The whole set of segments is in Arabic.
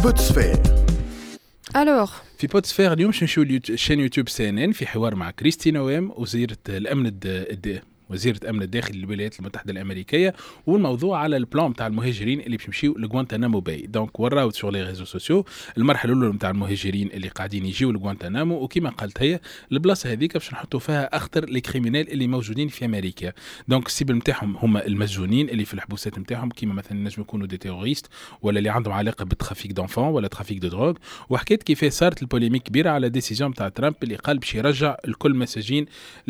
بوتسفير. الوغ في بوتسفير اليوم نشوفوا شين يوتيوب CNN في حوار مع كريستينا ويم وزيرة الأمن وزيرة أمن الداخل للولايات المتحدة الأمريكية، والموضوع على البلان تاع المهاجرين اللي بيمشيو لغوانتانامو باي. دونك وراو سور لي ريزو سوسيو المرحلة الأولى نتاع المهاجرين اللي قاعدين يجيو لغوانتانامو، وكما قالت هي البلاصة هذيك باش نحطوا فيها أخطر لي كريمينال اللي موجودين في أمريكا. دونك السيبل نتاعهم هما المسجونين اللي في الحبوسات نتاعهم، كيما مثلا نجم يكونوا دي تيروريست ولا اللي عندهم علاقة بالترافيك دونفون ولا ترافيك دو دروغ. وحكيت كيف صارت البوليميك كبيرة على ديسيجن تاع ترامب اللي قال باش يرجع الكل مساجين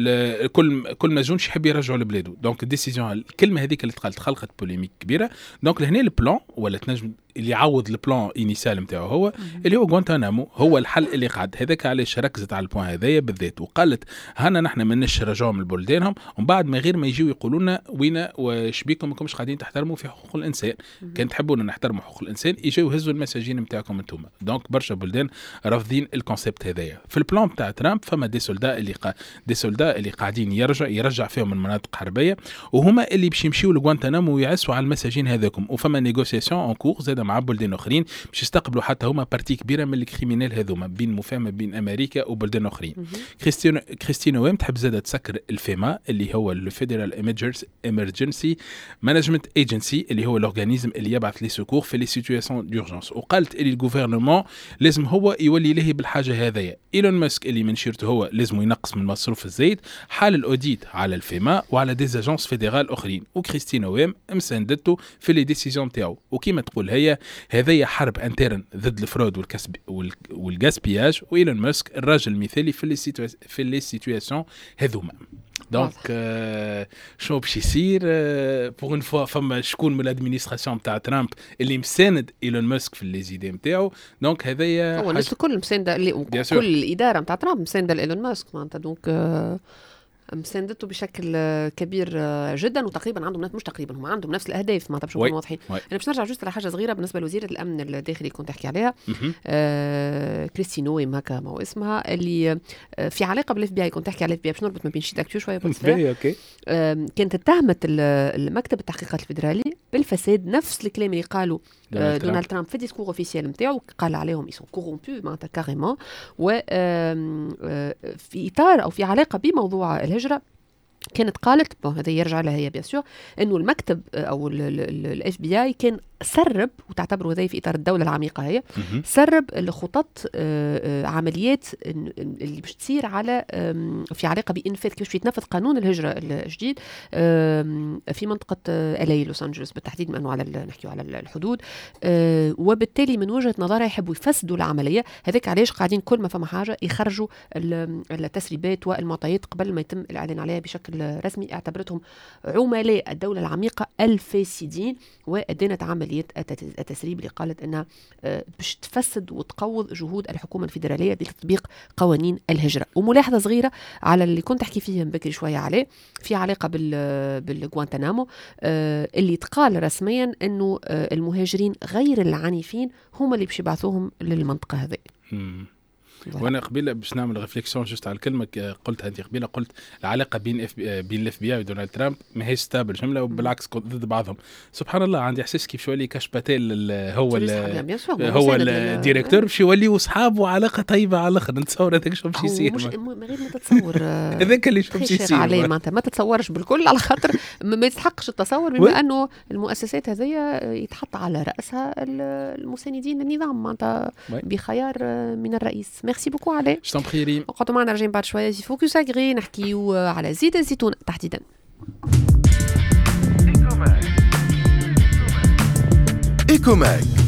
كل مسجون يحب يرجعوا لبلاده. دونك الديسيجن الكلمه هذيك اللي تقالت خلقت بوليميك كبيره. دونك لهنا البلان ولا تنجم اللي يعوض البلان انيسال نتاعو هو اللي هو غوانتانامو هو الحل اللي قعد. هذاك علاش ركزت على البوان هذايا بالذات وقالت هنا نحن ماناش نرجعوهم لبلدانهم ومن بعد ما غير ما يجيو يقولوا لنا وينا واش بيكم ماكمش قاعدين تحترموا في حقوق الانسان. كان تحبونا نحترموا حقوق الانسان يجيو يهزوا المساجين نتاعكم انتم. دونك برشا بلدان رافضين الكونسيبت هذايا. في البلان تاع ترامب فما دي سولدا اللي قاعدين يرجع فيهم من مناطق حربيه، وهما اللي باش يمشيو لغوانتانامو ويعسوا على المساجين هذاكم. وفما نيغوسياسيون اون كور زاد مع بلدان اخرين باش يستقبلوا حتى هما بارتي كبيره من الكريمينال هذوما بين مفاهمه بين امريكا وبلدان اخرين. كريستينا ويم تحب زاد تسكر الفيما اللي هو الفيدرال ايمرجنسي مانجمنت ايجنسي اللي هو الاورغانيزم اللي يبعث لي سكور في لي سيتوياسيون دورجانس. وقالت اللي الغوفرنمون لازم هو يولي له بالحاجه هذايا. ايلون ماسك اللي من شيرته هو لازم ينقص من مصروف الزيت، حال الاوديت على الفيما وعلى دي اجونس فيدرال اخرين. وكريستينا ويم مساندته في لي ديسيجن تاعو. وكما تقول هي هذه حرب انترن ضد الفرود والكسب والغاسبياج، وايلون ماسك الراجل المثالي في لي سيتوياسيون هذوما. دونك شنو باش يصير بوغ اون فوا فما شكون من الادمينستراسيون تاع ترامب اللي مساند ايلون ماسك في لي زيدي نتاعو. دونك هذايا هو الناس الكل مسانده كل الاداره نتاع ترامب مسانده لايلون ماسك معناتها. دونك مساندته بشكل كبير جدا، وتقريبا عندهم مش تقريبا هم عندهم نفس الاهداف معناتها باش نكونوا واضحين. انا باش نرجع جوست على حاجه صغيره بالنسبه لوزيره الامن الداخلي كنت احكي عليها كريستينا ويم هكا ما هو اسمها، اللي في علاقه بالاف بي اي. كنت احكي على الاف بي اي باش نربط ما بين شي داكتور شويه اوكي. كانت اتهمت المكتب التحقيقات الفدرالي بالفساد، نفس الكلام اللي قالوا دونالد ترامب في ديسكور اوفيسيال نتاعو، قال عليهم يسون كورومبو معناتها كاريمون. و في اطار او في علاقه بموضوع الهجره كانت قالت هذا يرجع لها هي بيسور انه المكتب او الاف بي اي كان سرب، وتعتبروا هذا في اطار الدوله العميقه هي سرب الخطط عمليات اللي باش تصير على في علاقه بانفاذ كيفاش يتنفذ قانون الهجره الجديد في منطقه LA لوس انجلوس بالتحديد، لانه على نحكيو على الحدود. وبالتالي من وجهه نظرها يحبوا يفسدوا العمليه هذاك. علاش قاعدين كل ما فما حاجه يخرجوا التسريبات والمعطيات قبل ما يتم الاعلان عليها بشكل رسمي. اعتبرتهم عملاء الدوله العميقه الفاسدين، وادانت عمليه التسريب اللي قالت انها باش تفسد وتقوض جهود الحكومه الفيدراليه لتطبيق قوانين الهجره. وملاحظه صغيره على اللي كنت احكي فيه بكري شويه عليه في علاقه بالغوانتانامو اللي تقال رسميا انه المهاجرين غير العنيفين هم اللي باش يبعثوهم للمنطقه هذه. وانا قبيله باش نعمل ريفليكسيون جست على الكلمه قلت هذه قبيله، قلت العلاقه بين الاف بي اي ودونالد ترامب ما هيش ستابل جمله، وبالعكس ضد بعضهم. سبحان الله عندي احساس كيف شويه كاش باتيل هو الديريكتور باش يوليوا اصحاب وعلاقه طيبه على الاخر. نتصور هذاك شو باش يصير مش من غير ما تتصور هذاك اللي شو باش يصير عليه معناتها ما تتصورش بالكل على خاطر ما يستحقش التصور، بما انه المؤسسات هذه يتحط على راسها المساندين للنظام معناتها بخيار من الرئيس. ميرسي بوكو علي. Je t'en prie Rime. نقعدوا معنا راجعين بعد شويه في فوكس اغري نحكيو على زيت الزيتون تحديدا. إيكوماك